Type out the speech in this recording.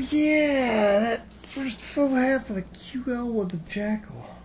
yeah, that first full half of the QL with the Jackal.